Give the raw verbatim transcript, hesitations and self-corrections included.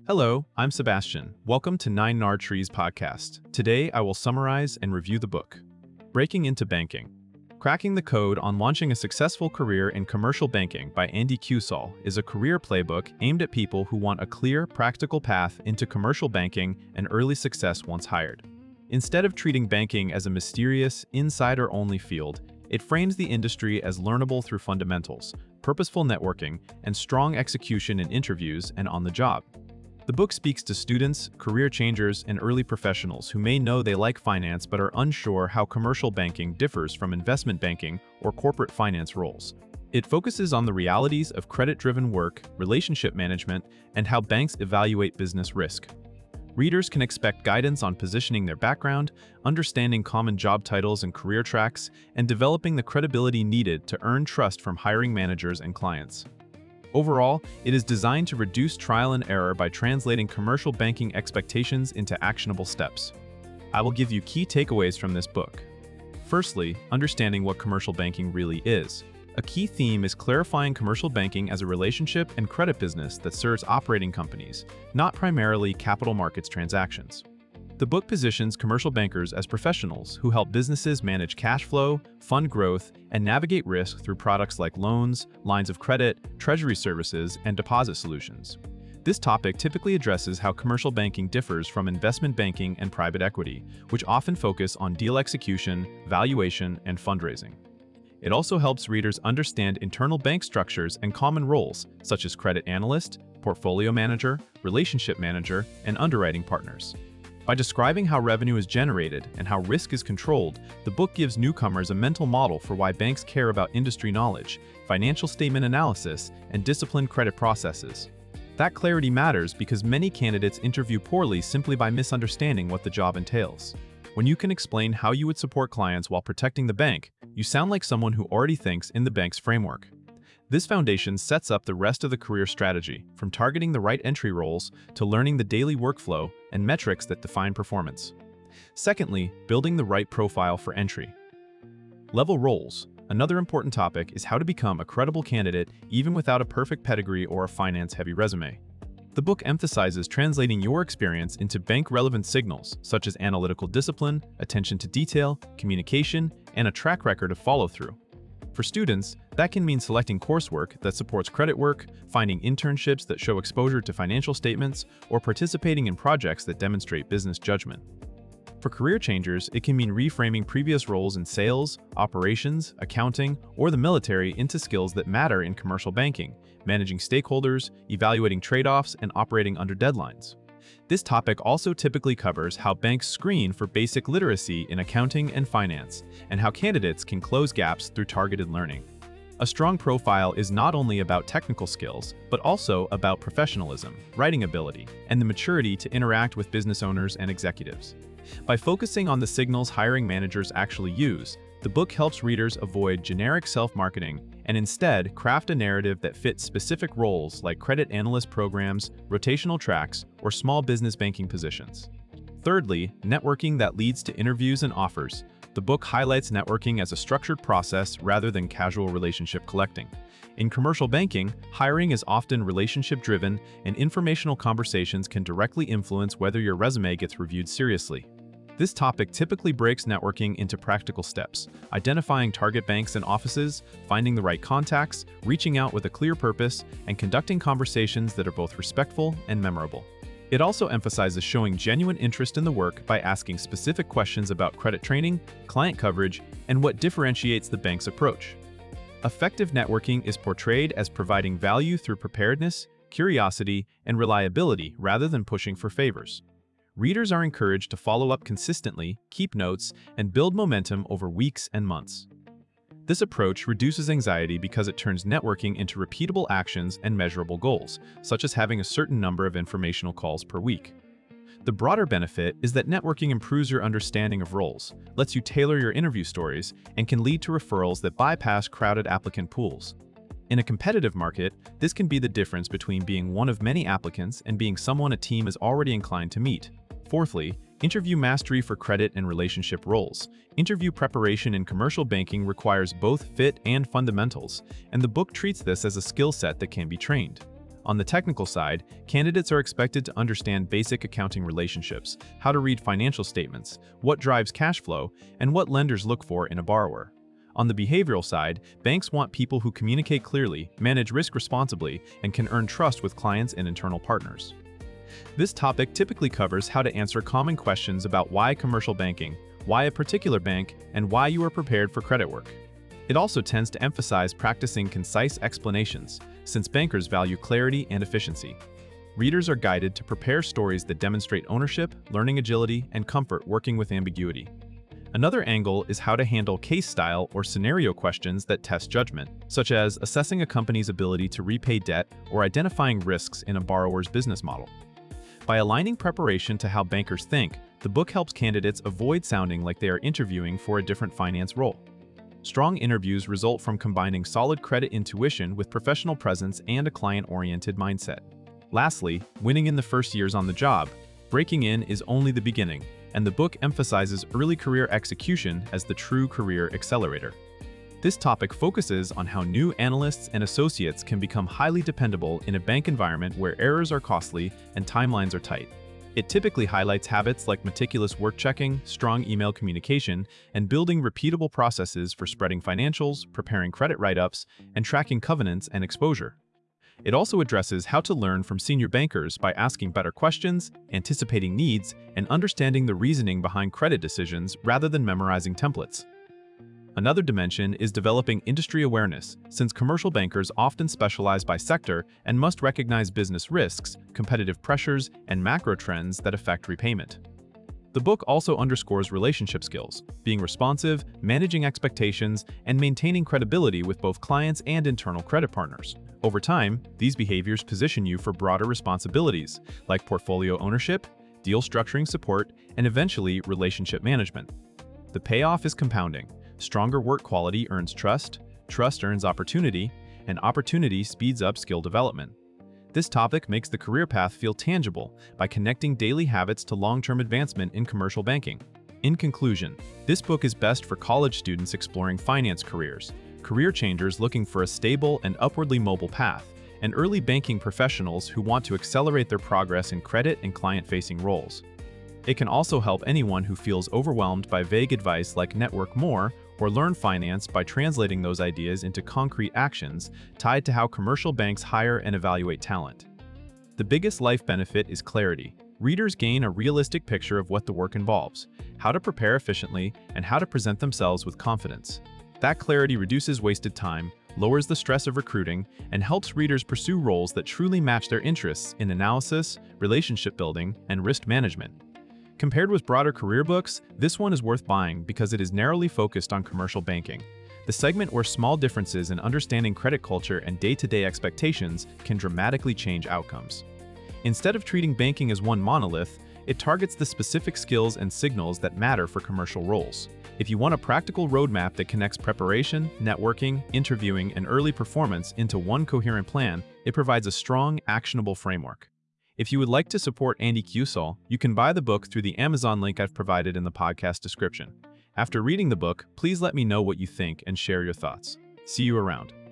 Hello, I'm Sebastian. Welcome to Nine Nar Trees podcast. Today, I will summarize and review the book, Breaking into Banking. Cracking the Code on Launching a Successful Career in Commercial Banking by Andy Cusall is a career playbook aimed at people who want a clear, practical path into commercial banking and early success once hired. Instead of treating banking as a mysterious, insider-only field, it frames the industry as learnable through fundamentals, purposeful networking, and strong execution in interviews and on the job. The book speaks to students, career changers, and early professionals who may know they like finance but are unsure how commercial banking differs from investment banking or corporate finance roles. It focuses on the realities of credit-driven work, relationship management, and how banks evaluate business risk. Readers can expect guidance on positioning their background, understanding common job titles and career tracks, and developing the credibility needed to earn trust from hiring managers and clients. Overall, it is designed to reduce trial and error by translating commercial banking expectations into actionable steps. I will give you key takeaways from this book. Firstly, understanding what commercial banking really is. A key theme is clarifying commercial banking as a relationship and credit business that serves operating companies, not primarily capital markets transactions. The book positions commercial bankers as professionals who help businesses manage cash flow, fund growth, and navigate risk through products like loans, lines of credit, treasury services, and deposit solutions. This topic typically addresses how commercial banking differs from investment banking and private equity, which often focus on deal execution, valuation, and fundraising. It also helps readers understand internal bank structures and common roles, such as credit analyst, portfolio manager, relationship manager, and underwriting partners. By describing how revenue is generated and how risk is controlled, the book gives newcomers a mental model for why banks care about industry knowledge, financial statement analysis, and disciplined credit processes. That clarity matters because many candidates interview poorly simply by misunderstanding what the job entails. When you can explain how you would support clients while protecting the bank, you sound like someone who already thinks in the bank's framework. This foundation sets up the rest of the career strategy, from targeting the right entry roles to learning the daily workflow and metrics that define performance. Secondly, building the right profile for entry. Level roles. Another important topic is how to become a credible candidate even without a perfect pedigree or a finance-heavy resume. The book emphasizes translating your experience into bank-relevant signals, such as analytical discipline, attention to detail, communication, and a track record of follow-through. For students, that can mean selecting coursework that supports credit work, finding internships that show exposure to financial statements, or participating in projects that demonstrate business judgment. For career changers, it can mean reframing previous roles in sales, operations, accounting, or the military into skills that matter in commercial banking, managing stakeholders, evaluating trade-offs, and operating under deadlines. This topic also typically covers how banks screen for basic literacy in accounting and finance, and how candidates can close gaps through targeted learning. A strong profile is not only about technical skills, but also about professionalism, writing ability, and the maturity to interact with business owners and executives. By focusing on the signals hiring managers actually use, the book helps readers avoid generic self-marketing and instead craft a narrative that fits specific roles like credit analyst programs, rotational tracks, or small business banking positions. Thirdly, networking that leads to interviews and offers. The book highlights networking as a structured process rather than casual relationship collecting. In commercial banking, hiring is often relationship-driven, and informational conversations can directly influence whether your resume gets reviewed seriously. This topic typically breaks networking into practical steps, identifying target banks and offices, finding the right contacts, reaching out with a clear purpose, and conducting conversations that are both respectful and memorable. It also emphasizes showing genuine interest in the work by asking specific questions about credit training, client coverage, and what differentiates the bank's approach. Effective networking is portrayed as providing value through preparedness, curiosity, and reliability rather than pushing for favors. Readers are encouraged to follow up consistently, keep notes, and build momentum over weeks and months. This approach reduces anxiety because it turns networking into repeatable actions and measurable goals, such as having a certain number of informational calls per week. The broader benefit is that networking improves your understanding of roles, lets you tailor your interview stories, and can lead to referrals that bypass crowded applicant pools. In a competitive market, this can be the difference between being one of many applicants and being someone a team is already inclined to meet. Fourthly, interview mastery for credit and relationship roles. Interview preparation in commercial banking requires both fit and fundamentals, and the book treats this as a skill set that can be trained. On the technical side, candidates are expected to understand basic accounting relationships, how to read financial statements, what drives cash flow, and what lenders look for in a borrower. On the behavioral side, banks want people who communicate clearly, manage risk responsibly, and can earn trust with clients and internal partners. This topic typically covers how to answer common questions about why commercial banking, why a particular bank, and why you are prepared for credit work. It also tends to emphasize practicing concise explanations, since bankers value clarity and efficiency. Readers are guided to prepare stories that demonstrate ownership, learning agility, and comfort working with ambiguity. Another angle is how to handle case-style or scenario questions that test judgment, such as assessing a company's ability to repay debt or identifying risks in a borrower's business model. By aligning preparation to how bankers think, the book helps candidates avoid sounding like they are interviewing for a different finance role. Strong interviews result from combining solid credit intuition with professional presence and a client-oriented mindset. Lastly, winning in the first years on the job. Breaking in is only the beginning, and the book emphasizes early career execution as the true career accelerator. This topic focuses on how new analysts and associates can become highly dependable in a bank environment where errors are costly and timelines are tight. It typically highlights habits like meticulous work checking, strong email communication, and building repeatable processes for spreading financials, preparing credit write-ups, and tracking covenants and exposure. It also addresses how to learn from senior bankers by asking better questions, anticipating needs, and understanding the reasoning behind credit decisions rather than memorizing templates. Another dimension is developing industry awareness, since commercial bankers often specialize by sector and must recognize business risks, competitive pressures, and macro trends that affect repayment. The book also underscores relationship skills, being responsive, managing expectations, and maintaining credibility with both clients and internal credit partners. Over time, these behaviors position you for broader responsibilities, like portfolio ownership, deal structuring support, and eventually relationship management. The payoff is compounding. Stronger work quality earns trust, trust earns opportunity, and opportunity speeds up skill development. This topic makes the career path feel tangible by connecting daily habits to long-term advancement in commercial banking. In conclusion, this book is best for college students exploring finance careers, career changers looking for a stable and upwardly mobile path, and early banking professionals who want to accelerate their progress in credit and client-facing roles. It can also help anyone who feels overwhelmed by vague advice like network more or learn finance by translating those ideas into concrete actions tied to how commercial banks hire and evaluate talent. The biggest life benefit is clarity. Readers gain a realistic picture of what the work involves, how to prepare efficiently, and how to present themselves with confidence. That clarity reduces wasted time, lowers the stress of recruiting, and helps readers pursue roles that truly match their interests in analysis, relationship building, and risk management. Compared with broader career books, this one is worth buying because it is narrowly focused on commercial banking, the segment where small differences in understanding credit culture and day-to-day expectations can dramatically change outcomes. Instead of treating banking as one monolith, it targets the specific skills and signals that matter for commercial roles. If you want a practical roadmap that connects preparation, networking, interviewing, and early performance into one coherent plan, it provides a strong, actionable framework. If you would like to support Andy Cusall, you can buy the book through the Amazon link I've provided in the podcast description. After reading the book, please let me know what you think and share your thoughts. See you around.